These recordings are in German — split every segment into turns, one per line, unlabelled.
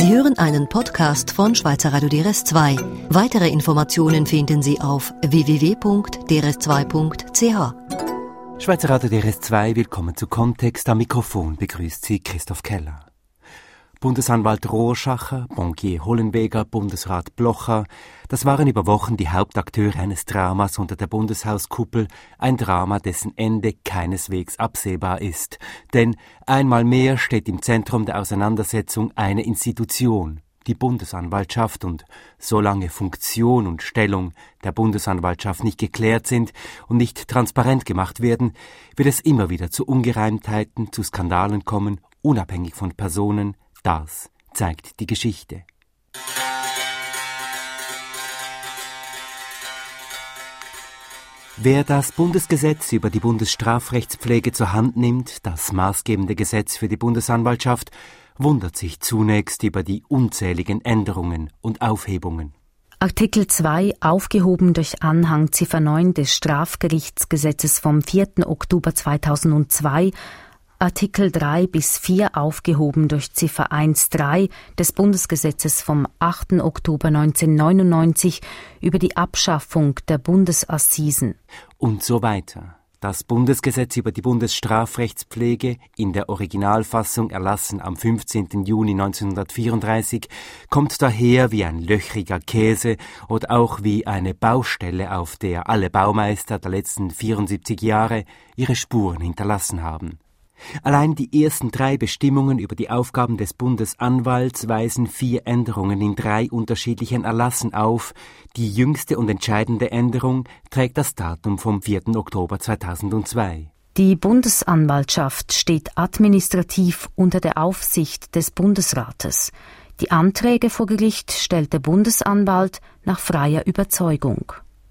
Sie hören einen Podcast von Schweizer Radio DRS2. Weitere Informationen finden Sie auf www.drs2.ch.
Schweizer Radio DRS2, willkommen zu Kontext. Am Mikrofon begrüßt Sie Christoph Keller. Bundesanwalt Rohrschacher, Bankier Hollenbeger, Bundesrat Blocher, das waren über Wochen die Hauptakteure eines Dramas unter der Bundeshauskuppel, ein Drama, dessen Ende keineswegs absehbar ist. Denn einmal mehr steht im Zentrum der Auseinandersetzung eine Institution, die Bundesanwaltschaft, und solange Funktion und Stellung der Bundesanwaltschaft nicht geklärt sind und nicht transparent gemacht werden, wird es immer wieder zu Ungereimtheiten, zu Skandalen kommen, unabhängig von Personen. Das zeigt die Geschichte. Wer das Bundesgesetz über die Bundesstrafrechtspflege zur Hand nimmt, das maßgebende Gesetz für die Bundesanwaltschaft, wundert sich zunächst über die unzähligen Änderungen und Aufhebungen.
Artikel 2 aufgehoben durch Anhang Ziffer 9 des Strafgerichtsgesetzes vom 4. Oktober 2002, Artikel 3 bis 4 aufgehoben durch Ziffer 1.3 des Bundesgesetzes vom 8. Oktober 1999 über die Abschaffung der Bundesassisen.
Und so weiter. Das Bundesgesetz über die Bundesstrafrechtspflege, in der Originalfassung erlassen am 15. Juni 1934, kommt daher wie ein löchriger Käse oder auch wie eine Baustelle, auf der alle Baumeister der letzten 74 Jahre ihre Spuren hinterlassen haben. Allein die ersten 3 Bestimmungen über die Aufgaben des Bundesanwalts weisen 4 Änderungen in 3 unterschiedlichen Erlassen auf. Die jüngste und entscheidende Änderung trägt das Datum vom 4. Oktober 2002.
Die Bundesanwaltschaft steht administrativ unter der Aufsicht des Bundesrates. Die Anträge vor Gericht stellt der Bundesanwalt nach freier Überzeugung.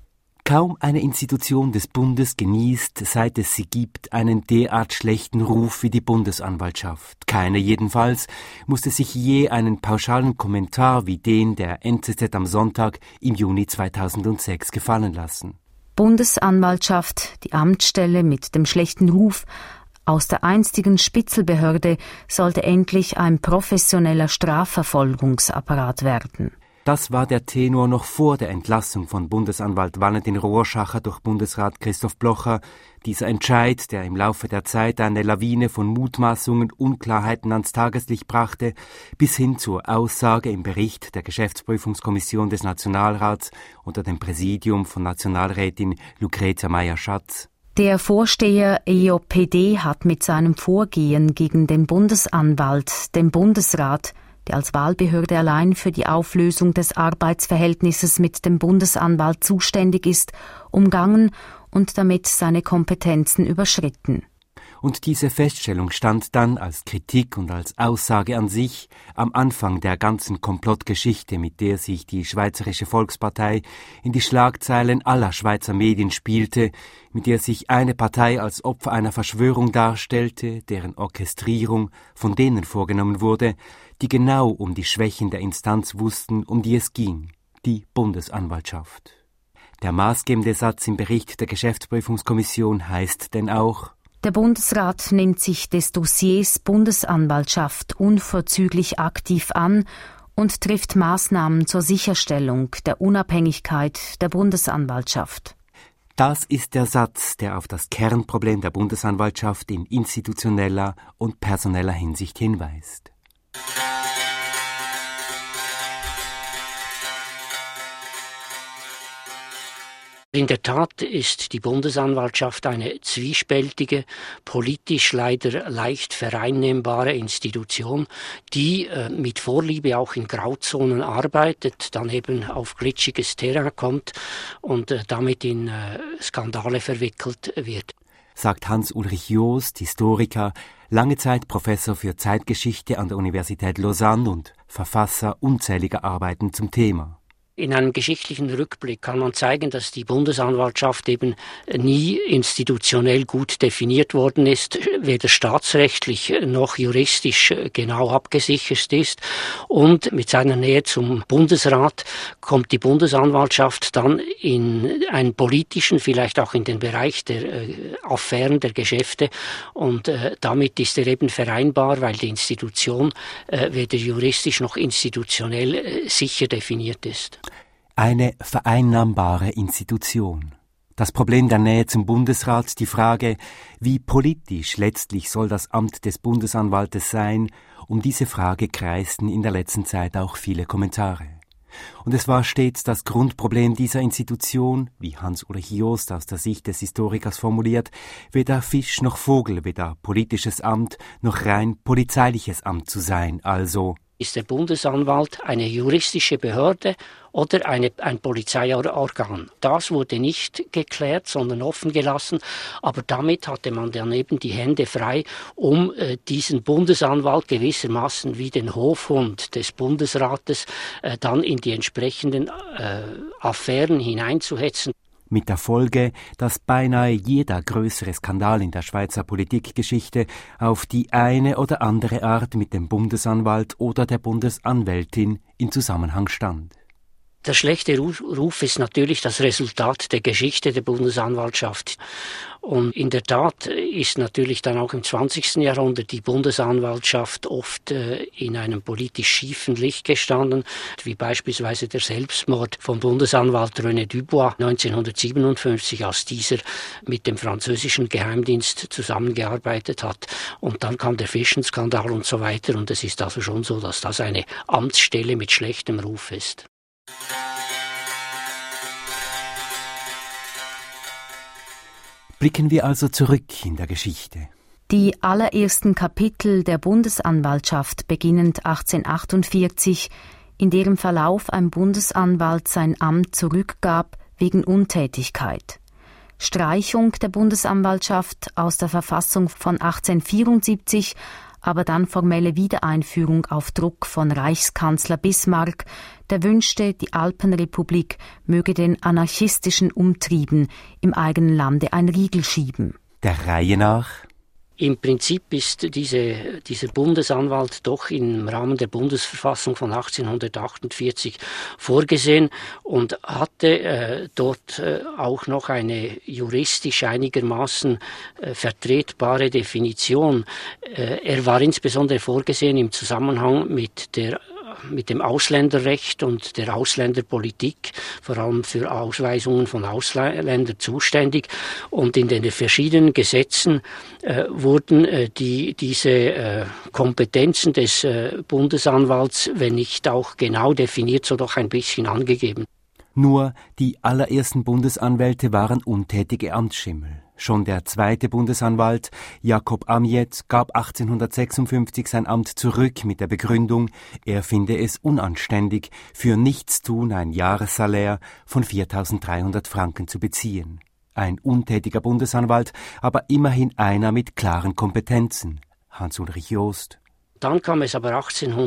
Kaum eine Institution des Bundes genießt, seit es sie gibt, einen derart schlechten Ruf wie die Bundesanwaltschaft. Keine jedenfalls musste sich je einen pauschalen Kommentar wie den der NZZ am Sonntag im Juni 2006 gefallen lassen.
Bundesanwaltschaft, die Amtsstelle mit dem schlechten Ruf, aus der einstigen Spitzelbehörde sollte endlich ein professioneller Strafverfolgungsapparat werden.
Das war der Tenor noch vor der Entlassung von Bundesanwalt Valentin Rohrschacher durch Bundesrat Christoph Blocher. Dieser Entscheid, der im Laufe der Zeit eine Lawine von Mutmaßungen, Unklarheiten ans Tageslicht brachte, bis hin zur Aussage im Bericht der Geschäftsprüfungskommission des Nationalrats unter dem Präsidium von Nationalrätin Lucretia Meier-Schatz.
Der Vorsteher EOPD hat mit seinem Vorgehen gegen den Bundesanwalt, den Bundesrat, der als Wahlbehörde allein für die Auflösung des Arbeitsverhältnisses mit dem Bundesanwalt zuständig ist, umgangen und damit seine Kompetenzen überschritten.
Und diese Feststellung stand dann als Kritik und als Aussage an sich am Anfang der ganzen Komplottgeschichte, mit der sich die Schweizerische Volkspartei in die Schlagzeilen aller Schweizer Medien spielte, mit der sich eine Partei als Opfer einer Verschwörung darstellte, deren Orchestrierung von denen vorgenommen wurde, die genau um die Schwächen der Instanz wussten, um die es ging, die Bundesanwaltschaft. Der maßgebende Satz im Bericht der Geschäftsprüfungskommission heißt denn auch:
Der Bundesrat nimmt sich des Dossiers Bundesanwaltschaft unverzüglich aktiv an und trifft Maßnahmen zur Sicherstellung der Unabhängigkeit der Bundesanwaltschaft.
Das ist der Satz, der auf das Kernproblem der Bundesanwaltschaft in institutioneller und personeller Hinsicht hinweist.
In der Tat ist die Bundesanwaltschaft eine zwiespältige, politisch leider leicht vereinnehmbare Institution, die mit Vorliebe auch in Grauzonen arbeitet, dann eben auf glitschiges Terrain kommt und damit in Skandale verwickelt wird.
Sagt Hans-Ulrich Joost, Historiker, lange Zeit Professor für Zeitgeschichte an der Universität Lausanne und Verfasser unzähliger Arbeiten zum Thema.
In einem geschichtlichen Rückblick kann man zeigen, dass die Bundesanwaltschaft eben nie institutionell gut definiert worden ist, weder staatsrechtlich noch juristisch genau abgesichert ist. Und mit seiner Nähe zum Bundesrat kommt die Bundesanwaltschaft dann in einen politischen, vielleicht auch in den Bereich der Affären, der Geschäfte. Und damit ist er eben vereinbar, weil die Institution weder juristisch noch institutionell sicher definiert ist.
Eine vereinnahmbare Institution. Das Problem der Nähe zum Bundesrat, die Frage, wie politisch letztlich soll das Amt des Bundesanwaltes sein, um diese Frage kreisten in der letzten Zeit auch viele Kommentare. Und es war stets das Grundproblem dieser Institution, wie Hans-Ulrich Joost aus der Sicht des Historikers formuliert, weder Fisch noch Vogel, weder politisches Amt noch rein polizeiliches Amt zu sein, also
ist der Bundesanwalt eine juristische Behörde oder ein Polizeiorgan? Das wurde nicht geklärt, sondern offen gelassen. Aber damit hatte man dann eben die Hände frei, um diesen Bundesanwalt gewissermaßen wie den Hofhund des Bundesrates dann in die entsprechenden Affären hineinzuhetzen.
Mit der Folge, dass beinahe jeder größere Skandal in der Schweizer Politikgeschichte auf die eine oder andere Art mit dem Bundesanwalt oder der Bundesanwältin in Zusammenhang stand.
Der schlechte Ruf ist natürlich das Resultat der Geschichte der Bundesanwaltschaft. Und in der Tat ist natürlich dann auch im 20. Jahrhundert die Bundesanwaltschaft oft in einem politisch schiefen Licht gestanden, wie beispielsweise der Selbstmord von Bundesanwalt René Dubois 1957, als dieser mit dem französischen Geheimdienst zusammengearbeitet hat. Und dann kam der Fischenskandal und so weiter. Und es ist also schon so, dass das eine Amtsstelle mit schlechtem Ruf ist.
Blicken wir also zurück in der Geschichte.
Die allerersten Kapitel der Bundesanwaltschaft beginnend 1848, in deren Verlauf ein Bundesanwalt sein Amt zurückgab wegen Untätigkeit. Streichung der Bundesanwaltschaft aus der Verfassung von 1874, aber dann formelle Wiedereinführung auf Druck von Reichskanzler Bismarck, der wünschte, die Alpenrepublik möge den anarchistischen Umtrieben im eigenen Lande ein Riegel schieben.
Der Reihe nach?
Im Prinzip ist dieser Bundesanwalt doch im Rahmen der Bundesverfassung von 1848 vorgesehen und hatte dort auch noch eine juristisch einigermaßen vertretbare Definition. Er war insbesondere vorgesehen im Zusammenhang mit dem Ausländerrecht und der Ausländerpolitik, vor allem für Ausweisungen von Ausländern zuständig. Und in den verschiedenen Gesetzen wurden diese Kompetenzen des Bundesanwalts, wenn nicht auch genau definiert, so doch ein bisschen angegeben.
Nur die allerersten Bundesanwälte waren untätige Amtsschimmel. Schon der zweite Bundesanwalt, Jakob Amiet, gab 1856 sein Amt zurück mit der Begründung, er finde es unanständig, für Nichtstun ein Jahressalär von 4.300 Franken zu beziehen. Ein untätiger Bundesanwalt, aber immerhin einer mit klaren Kompetenzen. Hans-Ulrich Joost.
Dann kam es aber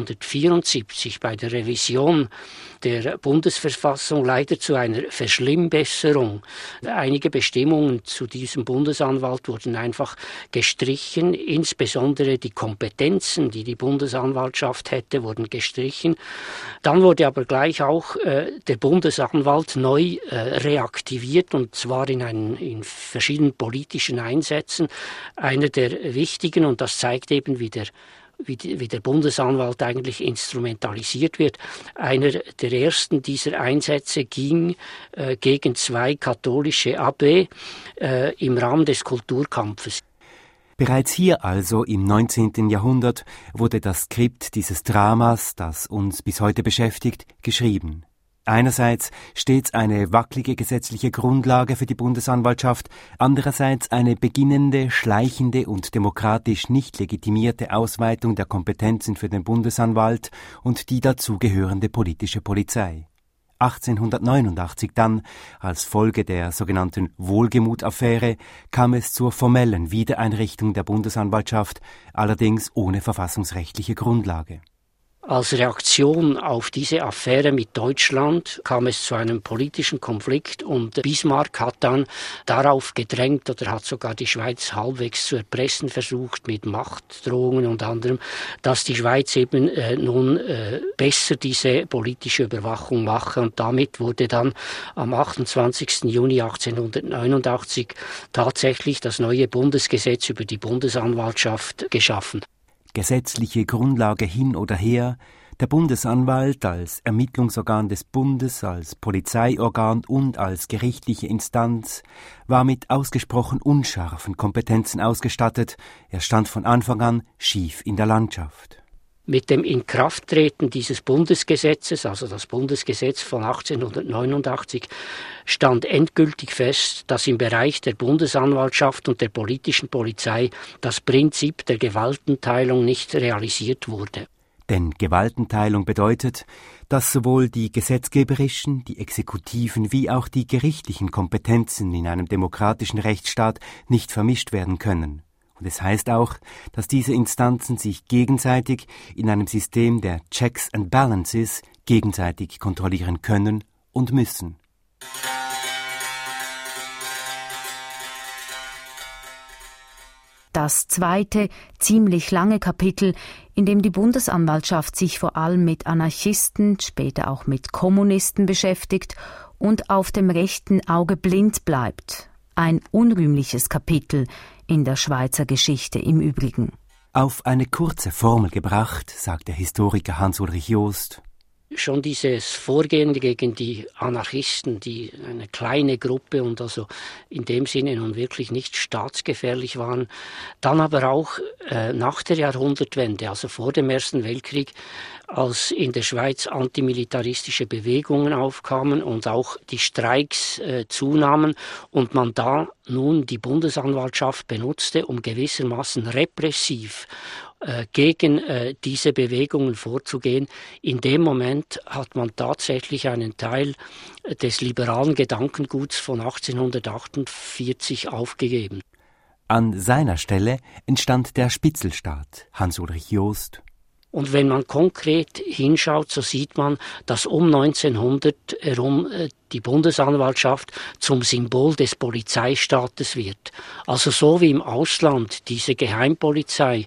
1874 bei der Revision der Bundesverfassung leider zu einer Verschlimmbesserung. Einige Bestimmungen zu diesem Bundesanwalt wurden einfach gestrichen, insbesondere die Kompetenzen, die die Bundesanwaltschaft hätte, wurden gestrichen. Dann wurde aber gleich auch der Bundesanwalt neu reaktiviert, und zwar in verschiedenen politischen Einsätzen. Einer der wichtigen, und das zeigt eben wie der Bundesanwalt eigentlich instrumentalisiert wird. Einer der ersten dieser Einsätze ging gegen 2 katholische Abbé im Rahmen des Kulturkampfes.
Bereits hier also im 19. Jahrhundert wurde das Skript dieses Dramas, das uns bis heute beschäftigt, geschrieben. Einerseits stets eine wackelige gesetzliche Grundlage für die Bundesanwaltschaft, andererseits eine beginnende, schleichende und demokratisch nicht legitimierte Ausweitung der Kompetenzen für den Bundesanwalt und die dazugehörende politische Polizei. 1889 dann, als Folge der sogenannten Wohlgemut-Affäre, kam es zur formellen Wiedereinrichtung der Bundesanwaltschaft, allerdings ohne verfassungsrechtliche Grundlage.
Als Reaktion auf diese Affäre mit Deutschland kam es zu einem politischen Konflikt und Bismarck hat dann darauf gedrängt oder hat sogar die Schweiz halbwegs zu erpressen versucht mit Machtdrohungen und anderem, dass die Schweiz eben nun besser diese politische Überwachung mache, und damit wurde dann am 28. Juni 1889 tatsächlich das neue Bundesgesetz über die Bundesanwaltschaft geschaffen.
Gesetzliche Grundlage hin oder her, der Bundesanwalt als Ermittlungsorgan des Bundes, als Polizeiorgan und als gerichtliche Instanz war mit ausgesprochen unscharfen Kompetenzen ausgestattet. Er stand von Anfang an schief in der Landschaft.
Mit dem Inkrafttreten dieses Bundesgesetzes, also das Bundesgesetz von 1889, stand endgültig fest, dass im Bereich der Bundesanwaltschaft und der politischen Polizei das Prinzip der Gewaltenteilung nicht realisiert wurde.
Denn Gewaltenteilung bedeutet, dass sowohl die gesetzgeberischen, die exekutiven wie auch die gerichtlichen Kompetenzen in einem demokratischen Rechtsstaat nicht vermischt werden können. Und es heißt auch, dass diese Instanzen sich gegenseitig in einem System der Checks and Balances gegenseitig kontrollieren können und müssen.
Das zweite, ziemlich lange Kapitel, in dem die Bundesanwaltschaft sich vor allem mit Anarchisten, später auch mit Kommunisten beschäftigt und auf dem rechten Auge blind bleibt. Ein unrühmliches Kapitel in der Schweizer Geschichte im Übrigen.
Auf eine kurze Formel gebracht, sagt der Historiker Hans-Ulrich Joost.
Schon dieses Vorgehen gegen die Anarchisten, die eine kleine Gruppe und also in dem Sinne nun wirklich nicht staatsgefährlich waren, dann aber auch nach der Jahrhundertwende, also vor dem Ersten Weltkrieg, als in der Schweiz antimilitaristische Bewegungen aufkamen und auch die Streiks zunahmen und man da nun die Bundesanwaltschaft benutzte, um gewissermaßen repressiv gegen diese Bewegungen vorzugehen. In dem Moment hat man tatsächlich einen Teil des liberalen Gedankenguts von 1848 aufgegeben.
An seiner Stelle entstand der Spitzelstaat, Hans-Ulrich Joost.
Und wenn man konkret hinschaut, so sieht man, dass um 1900 herum die Bundesanwaltschaft zum Symbol des Polizeistaates wird. Also so wie im Ausland diese Geheimpolizei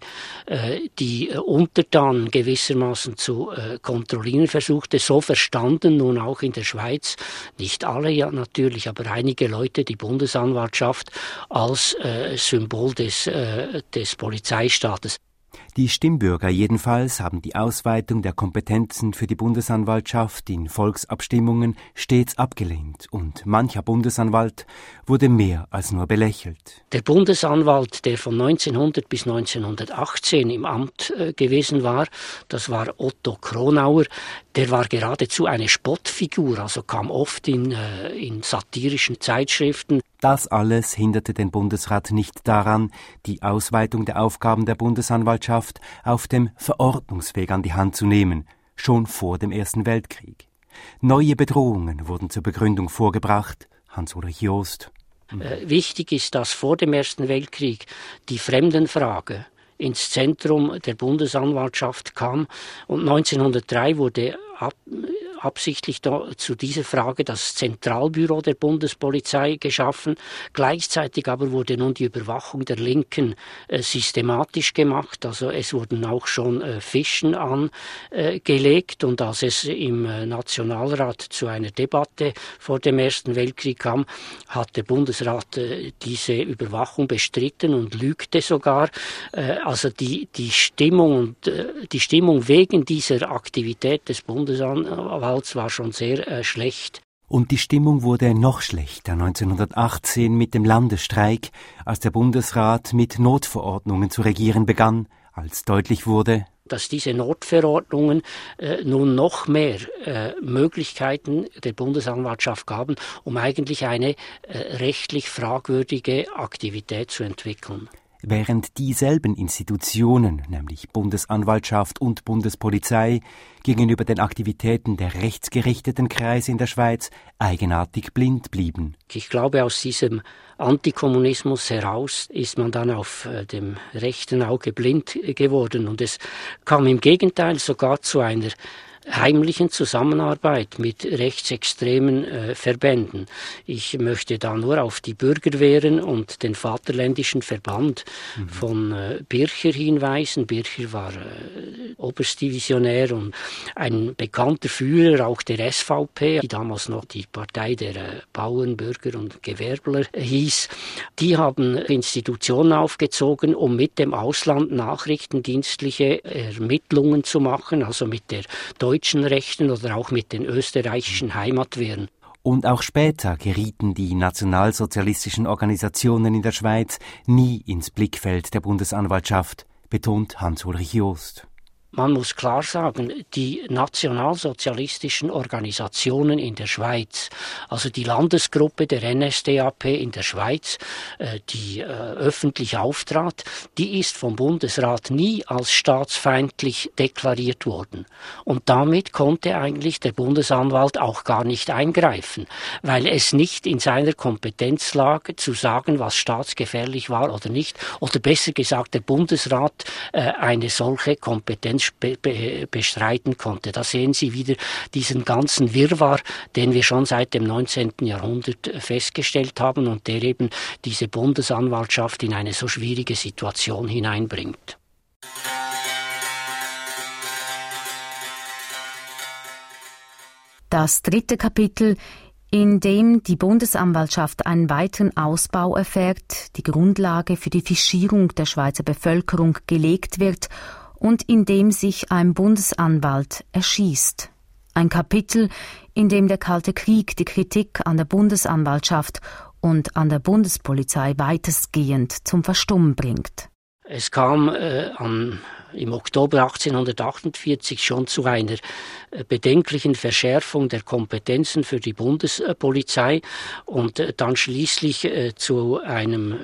die Untertanen gewissermaßen zu kontrollieren versuchte, so verstanden nun auch in der Schweiz, nicht alle ja natürlich, aber einige Leute die Bundesanwaltschaft als Symbol des Polizeistaates.
Die Stimmbürger jedenfalls haben die Ausweitung der Kompetenzen für die Bundesanwaltschaft in Volksabstimmungen stets abgelehnt und mancher Bundesanwalt wurde mehr als nur belächelt.
Der Bundesanwalt, der von 1900 bis 1918 im Amt gewesen war, das war Otto Kronauer, der war geradezu eine Spottfigur, also kam oft in satirischen Zeitschriften.
Das alles hinderte den Bundesrat nicht daran, die Ausweitung der Aufgaben der Bundesanwaltschaft auf dem Verordnungsweg an die Hand zu nehmen, schon vor dem Ersten Weltkrieg. Neue Bedrohungen wurden zur Begründung vorgebracht, Hans-Ulrich Joost.
Wichtig ist, dass vor dem Ersten Weltkrieg die Fremdenfrage ins Zentrum der Bundesanwaltschaft kam und 1903 wurde absichtlich zu dieser Frage das Zentralbüro der Bundespolizei geschaffen. Gleichzeitig aber wurde nun die Überwachung der Linken systematisch gemacht. Also es wurden auch schon Fischen angelegt und als es im Nationalrat zu einer Debatte vor dem Ersten Weltkrieg kam, hat der Bundesrat diese Überwachung bestritten und lügte sogar. Also die Stimmung wegen dieser Aktivität des Bundesanwalts war schon sehr schlecht.
Und die Stimmung wurde noch schlechter 1918 mit dem Landesstreik, als der Bundesrat mit Notverordnungen zu regieren begann, als deutlich wurde,
dass diese Notverordnungen nun noch mehr Möglichkeiten der Bundesanwaltschaft gaben, um eigentlich eine rechtlich fragwürdige Aktivität zu entwickeln.
während dieselben Institutionen, nämlich Bundesanwaltschaft und Bundespolizei, gegenüber den Aktivitäten der rechtsgerichteten Kreise in der Schweiz eigenartig blind blieben.
Ich glaube, aus diesem Antikommunismus heraus ist man dann auf dem rechten Auge blind geworden und es kam im Gegenteil sogar zu einer heimlichen Zusammenarbeit mit rechtsextremen Verbänden. Ich möchte da nur auf die Bürgerwehren und den Vaterländischen Verband von Bircher hinweisen. Bircher war Oberstdivisionär und ein bekannter Führer auch der SVP, die damals noch die Partei der Bauern, Bürger und Gewerbler hieß. Die haben Institutionen aufgezogen, um mit dem Ausland nachrichtendienstliche Ermittlungen zu machen, also mit der deutschen Rechten oder auch mit den österreichischen Heimatwehren.
Und auch später gerieten die nationalsozialistischen Organisationen in der Schweiz nie ins Blickfeld der Bundesanwaltschaft, betont Hans-Ulrich Joost.
Man muss klar sagen, die nationalsozialistischen Organisationen in der Schweiz, also die Landesgruppe der NSDAP in der Schweiz, die öffentlich auftrat, die ist vom Bundesrat nie als staatsfeindlich deklariert worden. Und damit konnte eigentlich der Bundesanwalt auch gar nicht eingreifen, weil es nicht in seiner Kompetenz lag, zu sagen, was staatsgefährlich war oder nicht. Oder besser gesagt, der Bundesrat eine solche Kompetenz bestreiten konnte. Da sehen Sie wieder diesen ganzen Wirrwarr, den wir schon seit dem 19. Jahrhundert festgestellt haben und der eben diese Bundesanwaltschaft in eine so schwierige Situation hineinbringt.
Das 3. Kapitel, in dem die Bundesanwaltschaft einen weiteren Ausbau erfährt, die Grundlage für die Fischierung der Schweizer Bevölkerung gelegt wird und in dem sich ein Bundesanwalt erschießt. Ein Kapitel, in dem der Kalte Krieg die Kritik an der Bundesanwaltschaft und an der Bundespolizei weitestgehend zum Verstummen bringt.
Es kam im Oktober 1848 schon zu einer bedenklichen Verschärfung der Kompetenzen für die Bundespolizei und dann schließlich zu einem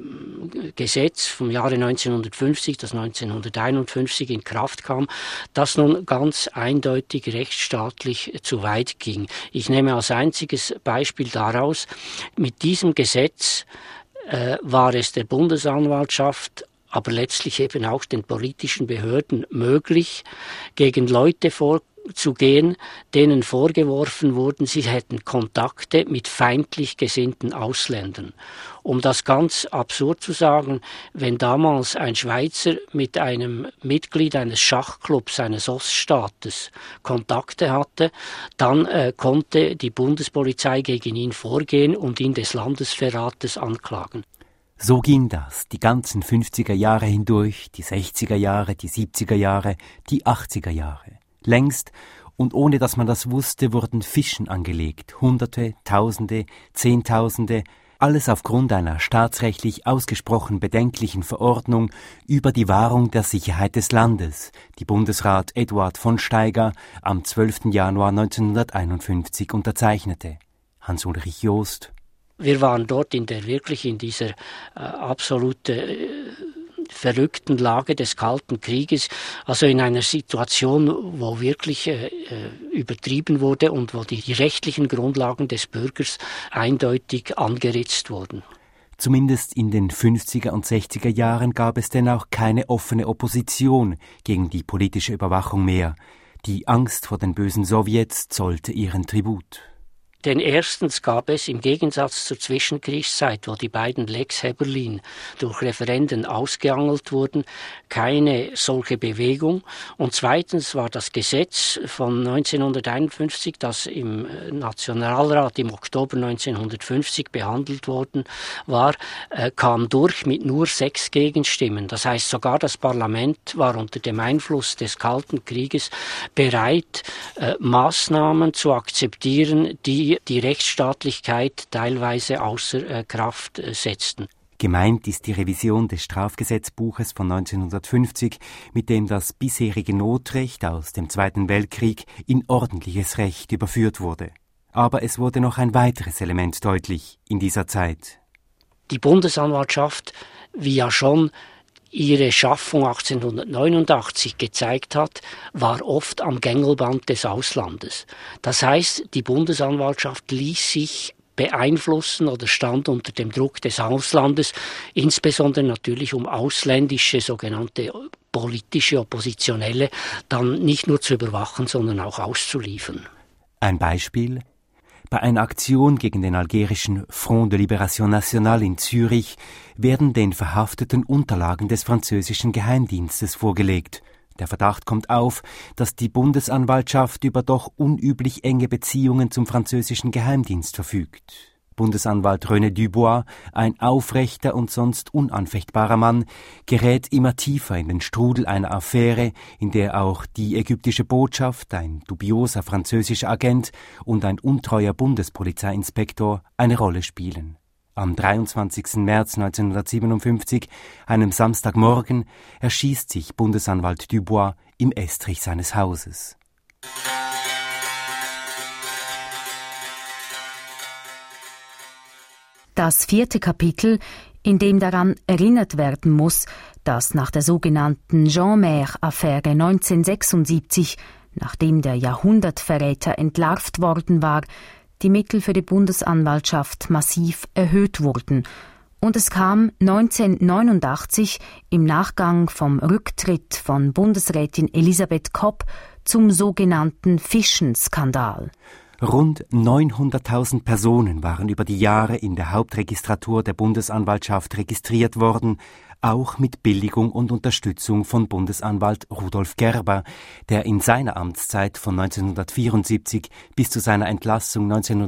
Gesetz vom Jahre 1950, das 1951 in Kraft kam, das nun ganz eindeutig rechtsstaatlich zu weit ging. Ich nehme als einziges Beispiel daraus, mit diesem Gesetz war es der Bundesanwaltschaft, aber letztlich eben auch den politischen Behörden möglich, gegen Leute vorzugehen, denen vorgeworfen wurden, sie hätten Kontakte mit feindlich gesinnten Ausländern. Um das ganz absurd zu sagen, wenn damals ein Schweizer mit einem Mitglied eines Schachclubs eines Oststaates Kontakte hatte, dann konnte die Bundespolizei gegen ihn vorgehen und ihn des Landesverrates anklagen.
So ging das die ganzen 50er Jahre hindurch, die 60er Jahre, die 70er Jahre, die 80er Jahre. Längst und ohne dass man das wusste, wurden Fischen angelegt, Hunderte, Tausende, Zehntausende, alles aufgrund einer staatsrechtlich ausgesprochen bedenklichen Verordnung über die Wahrung der Sicherheit des Landes, die Bundesrat Eduard von Steiger am 12. Januar 1951 unterzeichnete. Hans-Ulrich Joost.
Wir waren dort in dieser absolut verrückten Lage des Kalten Krieges, also in einer Situation, wo wirklich übertrieben wurde und wo die rechtlichen Grundlagen des Bürgers eindeutig angeritzt wurden.
Zumindest in den 50er und 60er Jahren gab es denn auch keine offene Opposition gegen die politische Überwachung mehr. Die Angst vor den bösen Sowjets zollte ihren Tribut.
Denn erstens gab es im Gegensatz zur Zwischenkriegszeit, wo die beiden Lex Heberlin durch Referenden ausgeangelt wurden, keine solche Bewegung. Und zweitens war das Gesetz von 1951, das im Nationalrat im Oktober 1950 behandelt worden war, kam durch mit nur 6 Gegenstimmen. Das heißt, sogar das Parlament war unter dem Einfluss des Kalten Krieges bereit, Maßnahmen zu akzeptieren, die Rechtsstaatlichkeit teilweise außer Kraft setzten.
Gemeint ist die Revision des Strafgesetzbuches von 1950, mit dem das bisherige Notrecht aus dem Zweiten Weltkrieg in ordentliches Recht überführt wurde. Aber es wurde noch ein weiteres Element deutlich in dieser Zeit.
Die Bundesanwaltschaft, wie ja schon ihre Schaffung 1889 gezeigt hat, war oft am Gängelband des Auslandes. Das heißt, die Bundesanwaltschaft ließ sich beeinflussen oder stand unter dem Druck des Auslandes, insbesondere natürlich um ausländische sogenannte politische Oppositionelle dann nicht nur zu überwachen, sondern auch auszuliefern.
Ein Beispiel? Bei einer Aktion gegen den algerischen Front de Libération Nationale in Zürich werden den Verhafteten Unterlagen des französischen Geheimdienstes vorgelegt. Der Verdacht kommt auf, dass die Bundesanwaltschaft über doch unüblich enge Beziehungen zum französischen Geheimdienst verfügt. Bundesanwalt René Dubois, ein aufrechter und sonst unanfechtbarer Mann, gerät immer tiefer in den Strudel einer Affäre, in der auch die ägyptische Botschaft, ein dubioser französischer Agent und ein untreuer Bundespolizeiinspektor eine Rolle spielen. Am 23. März 1957, einem Samstagmorgen, erschießt sich Bundesanwalt Dubois im Estrich seines Hauses.
Das 4. Kapitel, in dem daran erinnert werden muss, dass nach der sogenannten Jean-Mer-Affäre 1976, nachdem der Jahrhundertverräter entlarvt worden war, die Mittel für die Bundesanwaltschaft massiv erhöht wurden. Und es kam 1989 im Nachgang vom Rücktritt von Bundesrätin Elisabeth Kopp zum sogenannten Fischen-Skandal.
Rund 900.000 Personen waren über die Jahre in der Hauptregistratur der Bundesanwaltschaft registriert worden, auch mit Billigung und Unterstützung von Bundesanwalt Rudolf Gerber, der in seiner Amtszeit von 1974 bis zu seiner Entlassung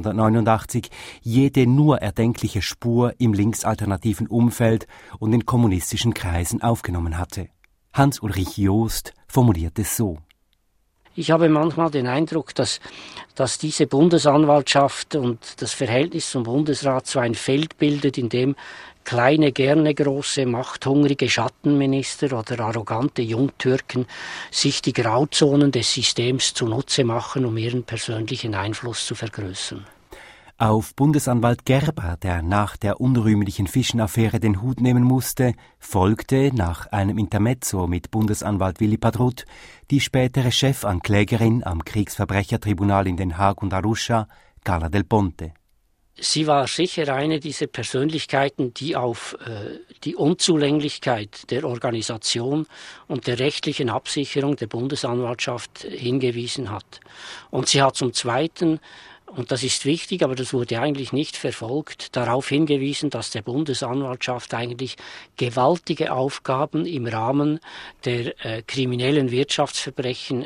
1989 jede nur erdenkliche Spur im linksalternativen Umfeld und in kommunistischen Kreisen aufgenommen hatte. Hans-Ulrich Joost formuliert es so:
Ich habe manchmal den Eindruck, dass diese Bundesanwaltschaft und das Verhältnis zum Bundesrat so ein Feld bildet, in dem kleine, gerne große, machthungrige Schattenminister oder arrogante Jungtürken sich die Grauzonen des Systems zunutze machen, um ihren persönlichen Einfluss zu vergrößern.
Auf Bundesanwalt Gerber, der nach der unrühmlichen Fischenaffäre den Hut nehmen musste, folgte nach einem Intermezzo mit Bundesanwalt Willy Padrut die spätere Chefanklägerin am Kriegsverbrechertribunal in Den Haag und Arusha, Carla Del Ponte.
Sie war sicher eine dieser Persönlichkeiten, die auf die Unzulänglichkeit der Organisation und der rechtlichen Absicherung der Bundesanwaltschaft hingewiesen hat. Und sie hat zum Zweiten, und das ist wichtig, aber das wurde eigentlich nicht verfolgt, darauf hingewiesen, dass der Bundesanwaltschaft eigentlich gewaltige Aufgaben im Rahmen der kriminellen Wirtschaftsverbrechen,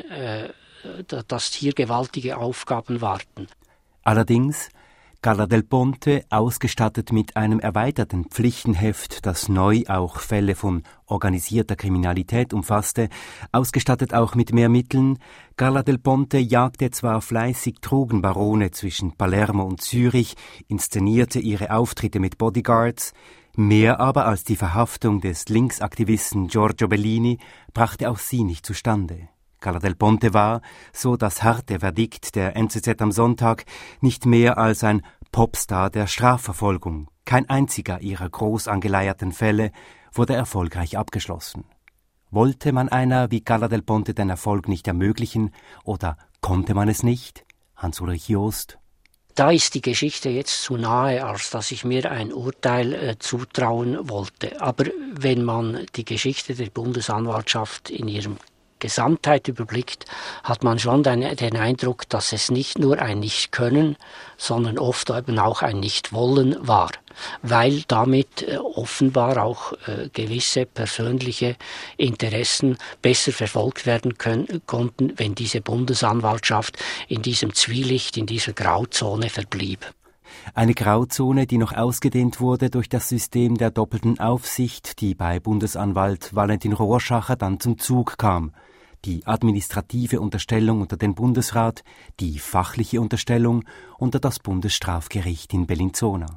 dass hier gewaltige Aufgaben warten.
Allerdings Carla Del Ponte, ausgestattet mit einem erweiterten Pflichtenheft, das neu auch Fälle von organisierter Kriminalität umfasste, ausgestattet auch mit mehr Mitteln, Carla Del Ponte jagte zwar fleißig Drogenbarone zwischen Palermo und Zürich, inszenierte ihre Auftritte mit Bodyguards, mehr aber als die Verhaftung des Linksaktivisten Giorgio Bellini brachte auch sie nicht zustande. Carla Del Ponte war, so das harte Verdikt der NZZ am Sonntag, nicht mehr als ein Popstar der Strafverfolgung. Kein einziger ihrer groß angeleierten Fälle wurde erfolgreich abgeschlossen. Wollte man einer wie Carla Del Ponte den Erfolg nicht ermöglichen oder konnte man es nicht? Hans-Ulrich Joost.
Da ist die Geschichte jetzt zu nahe, als dass ich mir ein Urteil zutrauen wollte. Aber wenn man die Geschichte der Bundesanwaltschaft in ihrem Gesamtheit überblickt, hat man schon den Eindruck, dass es nicht nur ein Nicht-Können, sondern oft eben auch ein Nicht-Wollen war, weil damit offenbar auch gewisse persönliche Interessen besser verfolgt werden konnten, wenn diese Bundesanwaltschaft in diesem Zwielicht, in dieser Grauzone verblieb.
Eine Grauzone, die noch ausgedehnt wurde durch das System der doppelten Aufsicht, die bei Bundesanwalt Valentin Rohrschacher dann zum Zug kam. Die administrative Unterstellung unter den Bundesrat, die fachliche Unterstellung unter das Bundesstrafgericht in Bellinzona.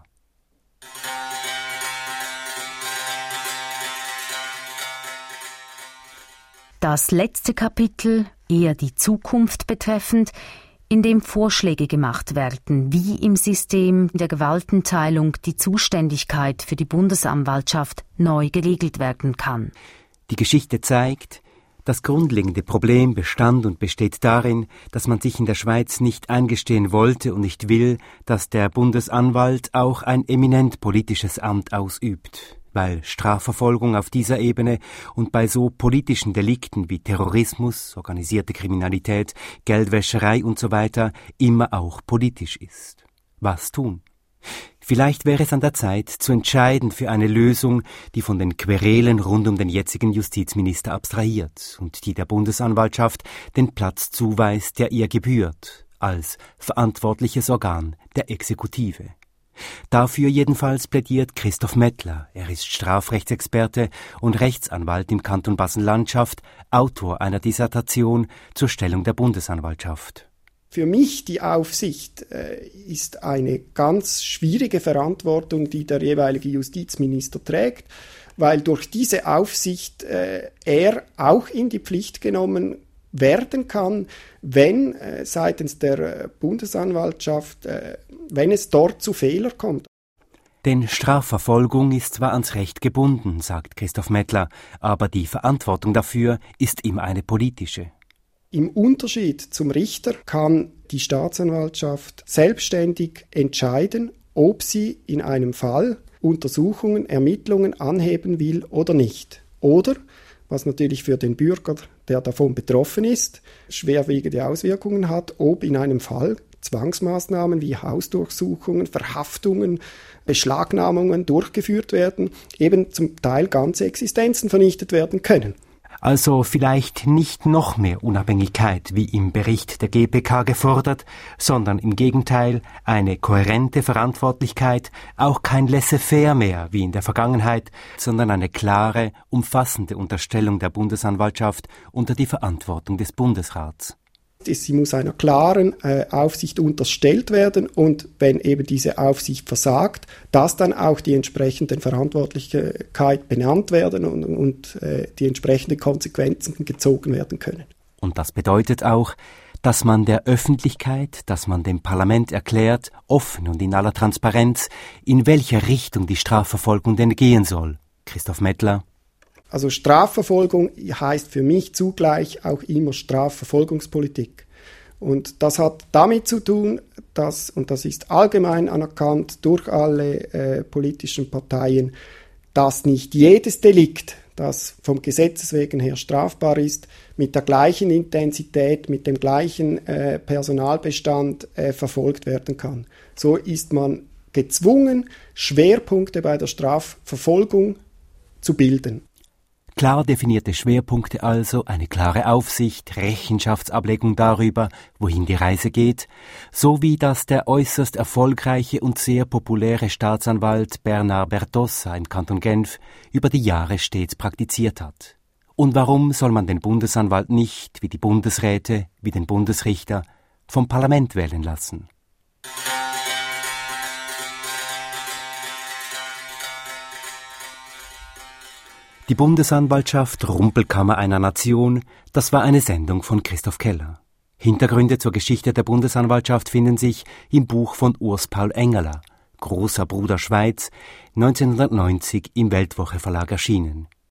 Das letzte Kapitel, eher die Zukunft betreffend, in dem Vorschläge gemacht werden, wie im System der Gewaltenteilung die Zuständigkeit für die Bundesanwaltschaft neu geregelt werden kann.
Die Geschichte zeigt, das grundlegende Problem bestand und besteht darin, dass man sich in der Schweiz nicht eingestehen wollte und nicht will, dass der Bundesanwalt auch ein eminent politisches Amt ausübt, weil Strafverfolgung auf dieser Ebene und bei so politischen Delikten wie Terrorismus, organisierte Kriminalität, Geldwäscherei usw. immer auch politisch ist. Was tun? Vielleicht wäre es an der Zeit, zu entscheiden für eine Lösung, die von den Querelen rund um den jetzigen Justizminister abstrahiert und die der Bundesanwaltschaft den Platz zuweist, der ihr gebührt, als verantwortliches Organ der Exekutive. Dafür jedenfalls plädiert Christoph Mettler. Er ist Strafrechtsexperte und Rechtsanwalt im Kanton Basel-Landschaft, Autor einer Dissertation zur Stellung der Bundesanwaltschaft.
Für mich die Aufsicht ist eine ganz schwierige Verantwortung, die der jeweilige Justizminister trägt, weil durch diese Aufsicht er auch in die Pflicht genommen werden kann, wenn seitens der Bundesanwaltschaft, wenn es dort zu Fehlern kommt.
Denn Strafverfolgung ist zwar ans Recht gebunden, sagt Christoph Mettler, aber die Verantwortung dafür ist immer eine politische.
Im Unterschied zum Richter kann die Staatsanwaltschaft selbstständig entscheiden, ob sie in einem Fall Untersuchungen, Ermittlungen anheben will oder nicht. Oder, was natürlich für den Bürger, der davon betroffen ist, schwerwiegende Auswirkungen hat, ob in einem Fall Zwangsmaßnahmen wie Hausdurchsuchungen, Verhaftungen, Beschlagnahmungen durchgeführt werden, eben zum Teil ganze Existenzen vernichtet werden können.
Also vielleicht nicht noch mehr Unabhängigkeit, wie im Bericht der GPK gefordert, sondern im Gegenteil eine kohärente Verantwortlichkeit, auch kein Laissez-faire mehr, wie in der Vergangenheit, sondern eine klare, umfassende Unterstellung der Bundesanwaltschaft unter die Verantwortung des Bundesrats.
Sie muss einer klaren Aufsicht unterstellt werden und wenn eben diese Aufsicht versagt, dass dann auch die entsprechenden Verantwortlichkeit benannt werden und die entsprechenden Konsequenzen gezogen werden können.
Und das bedeutet auch, dass man der Öffentlichkeit, dass man dem Parlament erklärt, offen und in aller Transparenz, in welcher Richtung die Strafverfolgung denn gehen soll. Christoph Mettler.
Also Strafverfolgung heißt für mich zugleich auch immer Strafverfolgungspolitik. Und das hat damit zu tun, dass, und das ist allgemein anerkannt durch alle politischen Parteien, dass nicht jedes Delikt, das vom Gesetzes wegen her strafbar ist, mit der gleichen Intensität, mit dem gleichen Personalbestand verfolgt werden kann. So ist man gezwungen, Schwerpunkte bei der Strafverfolgung zu bilden.
Klar definierte Schwerpunkte also, eine klare Aufsicht, Rechenschaftsablegung darüber, wohin die Reise geht, sowie das der äußerst erfolgreiche und sehr populäre Staatsanwalt Bernard Bertossa im Kanton Genf über die Jahre stets praktiziert hat. Und warum soll man den Bundesanwalt nicht, wie die Bundesräte, wie den Bundesrichter, vom Parlament wählen lassen? Die Bundesanwaltschaft, Rumpelkammer einer Nation, das war eine Sendung von Christoph Keller. Hintergründe zur Geschichte der Bundesanwaltschaft finden sich im Buch von Urs Paul Engerler, Großer Bruder Schweiz, 1990 im Weltwoche Verlag erschienen.